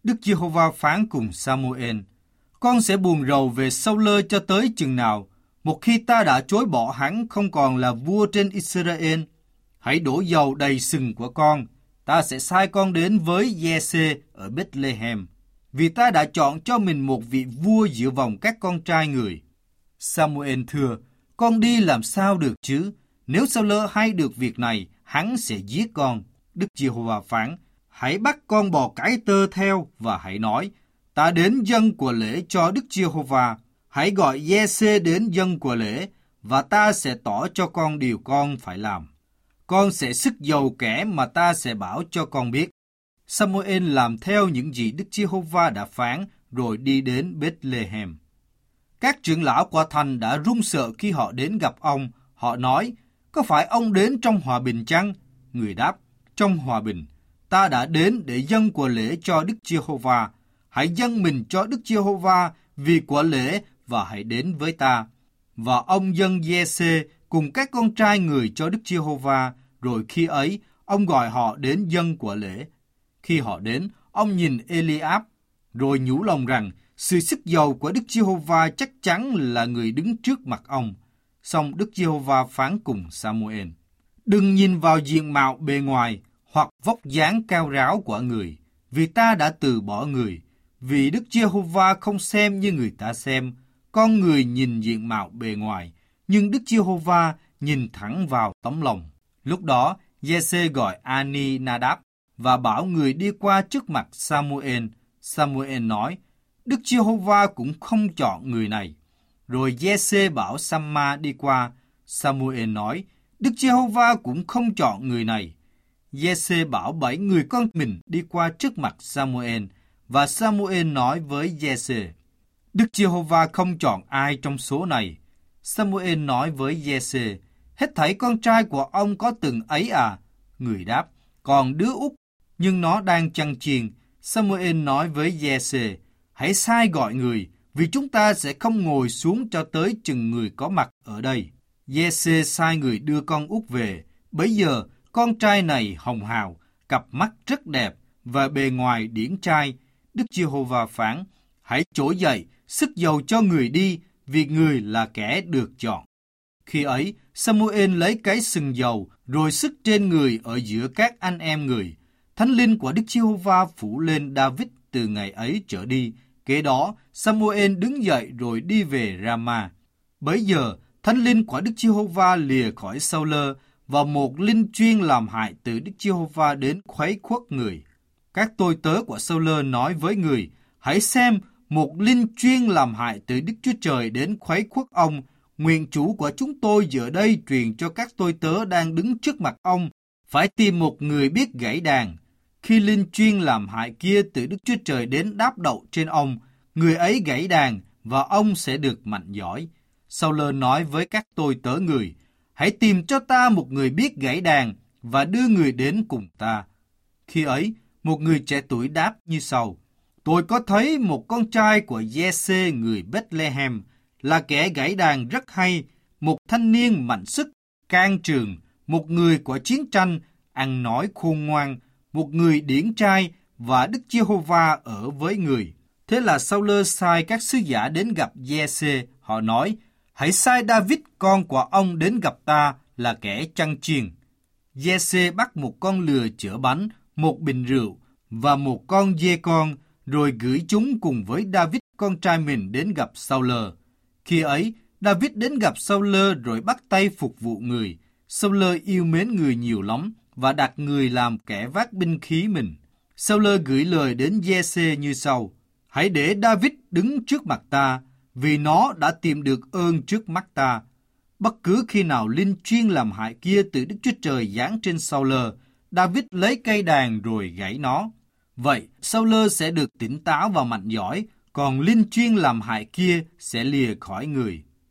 Đức Giê-hô-va phán cùng Sa-mu-ên: Con sẽ buồn rầu về Sa-u-lơ cho tới chừng nào? Một khi ta đã chối bỏ hắn không còn là vua trên Israel, hãy đổ dầu đầy sừng của con. Ta sẽ sai con đến với Giê-xê ở Bethlehem, vì ta đã chọn cho mình một vị vua giữa vòng các con trai người. Sa-mu-ên thưa: Con đi làm sao được chứ? Nếu Sa-u-lơ hay được việc này, hắn sẽ giết con. Đức Giê-hô-va phán: Hãy bắt con bò cái tơ theo và hãy nói: Ta đến dâng của lễ cho Đức Giê-hô-va. Hãy gọi Giê-xê đến dâng của lễ, và ta sẽ tỏ cho con điều con phải làm. Con sẽ sức dầu kẻ mà ta sẽ bảo cho con biết. Sa-mu-ên làm theo những gì Đức Giê-hô-va đã phán, rồi đi đến Bethlehem. Các trưởng lão của thành đã run sợ khi họ đến gặp ông. Họ nói: Có phải ông đến trong hòa bình chăng? Người đáp: Trong hòa bình. Ta đã đến để dâng của lễ cho Đức Giê-hô-va. Hãy dâng mình cho Đức Giê-hô-va vì của lễ và hãy đến với ta. Và ông dâng Giê-xê cùng các con trai người cho Đức Giê-hô-va, rồi khi ấy ông gọi họ đến dâng của lễ. Khi họ đến, ông nhìn Eli-áp, rồi nhủ lòng rằng sự sức dầu của Đức Giê-hô-va chắc chắn là người đứng trước mặt ông. Song Đức Giê-hô-va phán cùng Sa-mu-ên: Đừng nhìn vào diện mạo bề ngoài hoặc vóc dáng cao ráo của người, vì ta đã từ bỏ người. Vì Đức Giê-hô-va không xem như người ta xem. Con người nhìn diện mạo bề ngoài, nhưng Đức Giê-hô-va nhìn thẳng vào tấm lòng. Lúc đó, Giê-xê gọi Ani-na-đáp và bảo người đi qua trước mặt Sa-mu-ên. Sa-mu-ên nói: Đức Giê-hô-va cũng không chọn người này. Rồi Giê-xê bảo Sam-ma đi qua. Sa-mu-ên nói: Đức Giê-hô-va cũng không chọn người này. Giê-xê bảo 7 người con mình đi qua trước mặt Sa-mu-ên, và Sa-mu-ên nói với Giê-xê: Đức Giê-hô-va không chọn ai trong số này. Sa-mu-ên nói với Giê-xê: Hết thảy con trai của ông có từng ấy à? Người đáp: Còn đứa út, nhưng nó đang chăn chiên. Sa-mu-ên nói với Giê-xê: Hãy sai gọi người, vì chúng ta sẽ không ngồi xuống cho tới chừng người có mặt ở đây. Giê-xê sai người đưa con út về. Bấy giờ con trai này hồng hào, cặp mắt rất đẹp và bề ngoài điển trai. Đức Giê-hô-va phán: Hãy trỗi dậy, sức dầu cho người đi, vì người là kẻ được chọn. Khi ấy, Sa-mu-ên lấy cái sừng dầu, rồi sức trên người ở giữa các anh em người. Thánh linh của Đức Giê-hô-va phủ lên David từ ngày ấy trở đi. Kế đó, Sa-mu-ên đứng dậy rồi đi về Rama. Bấy giờ, thánh linh của Đức Giê-hô-va lìa khỏi Sa-u-lơ, và một linh chuyên làm hại từ Đức Giê-hô-va đến khuấy khuất người. Các tôi tớ của Sa-u-lơ nói với người: Hãy xem, một linh chuyên làm hại từ Đức Chúa Trời đến khuấy khuất ông. Nguyện chủ của chúng tôi giờ đây truyền cho các tôi tớ đang đứng trước mặt ông, phải tìm một người biết gảy đàn. Khi linh chuyên làm hại kia từ Đức Chúa Trời đến đáp đậu trên ông, người ấy gảy đàn và ông sẽ được mạnh giỏi. Sa-u-lơ nói với các tôi tớ người: Hãy tìm cho ta một người biết gảy đàn và đưa người đến cùng ta. Khi ấy, một người trẻ tuổi đáp như sau: Tôi có thấy một con trai của Giê-xê người Bethlehem, là kẻ gảy đàn rất hay, một thanh niên mạnh sức, can trường, một người của chiến tranh, ăn nói khôn ngoan, một người điển trai, và Đức Giê-hô-va ở với người. Thế là Sa-u-lơ sai các sứ giả đến gặp Giê-xê. Họ nói: Hãy sai David con của ông đến gặp ta, là kẻ chăn chiên. Giê-xê bắt một con lừa chở bánh, một bình rượu và một con dê con, rồi gửi chúng cùng với David con trai mình đến gặp Sa-u-lơ. Khi ấy, David đến gặp Sa-u-lơ rồi bắt tay phục vụ người. Sa-u-lơ yêu mến người nhiều lắm và đặt người làm kẻ vác binh khí mình. Sa-u-lơ gửi lời đến Giê-xê như sau: Hãy để David đứng trước mặt ta, vì nó đã tìm được ơn trước mắt ta. Bất cứ khi nào linh chuyên làm hại kia từ Đức Chúa Trời giáng trên Sa-u-lơ, David lấy cây đàn rồi gãy nó. Vậy, Sa-u-lơ sẽ được tỉnh táo và mạnh giỏi, còn linh chuyên làm hại kia sẽ lìa khỏi người.